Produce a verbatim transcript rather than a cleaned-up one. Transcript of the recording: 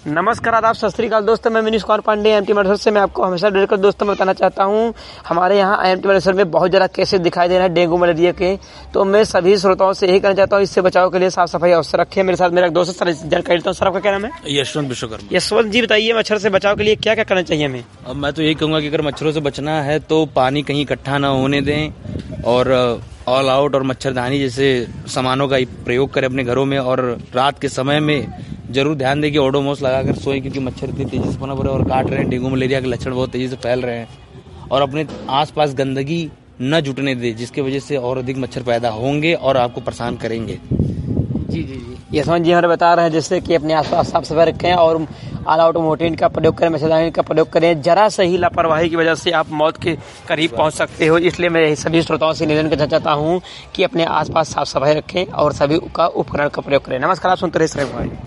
नमस्कार, आदाब, सत श्री अकाल दोस्तों। मैं Manish Kumar Pandey M T medicine से मैं आपको हमेशा डेढ़ कर दोस्तों बताना चाहता हूं, हमारे यहाँ एम टी मेडिसिन में बहुत ज़्यादा केसेस दिखाई दे रहे हैं डेंगू मलेरिया के। तो मैं सभी श्रोताओं से यही कहना चाहता हूं, इससे बचाव के लिए साफ सफाई अवश्य रखें। मेरे साथ मेरा एक दोस्त सर जानकारी देता हूँ। सर आपका क्या नाम है? यशवंत विश्वकर्मा। यशवंत जी, बताइए मच्छर से बचाव के लिए क्या क्या करना चाहिए हमें? अब मैं तो यही कहूँगा कि अगर मच्छरों से बचना है तो पानी कहीं इकट्ठा ना होने दें और ऑल आउट और मच्छरदानी जैसे सामानों का प्रयोग करें अपने घरों में। और रात के समय में जरूर ध्यान दें कि ओडोमोस लगाकर सोएं, क्योंकि मच्छर इतनी तेजी से पनप रहे और काट रहे हैं। डेंगू मलेरिया के लक्षण बहुत तेजी से फैल रहे हैं और अपने आसपास गंदगी न जुटने दें, जिसकी वजह से और अधिक मच्छर पैदा होंगे और आपको परेशान करेंगे। जी जी जी यशवंत जी हमें बता रहे हैं जैसे कि अपने आसपास साफ सफाई रखें और ऑल आउट मोर्टीन का प्रयोग करें, मच्छरदानी का प्रयोग करें। जरा सही लापरवाही की वजह से आप मौत के करीब पहुंच सकते हो। इसलिए मैं सभी श्रोताओं से निवेदन करना चाहता हूं कि अपने आसपास साफ सफाई रखें और सभी का उपकरण का प्रयोग करें। नमस्कार, आप सुनते रहे।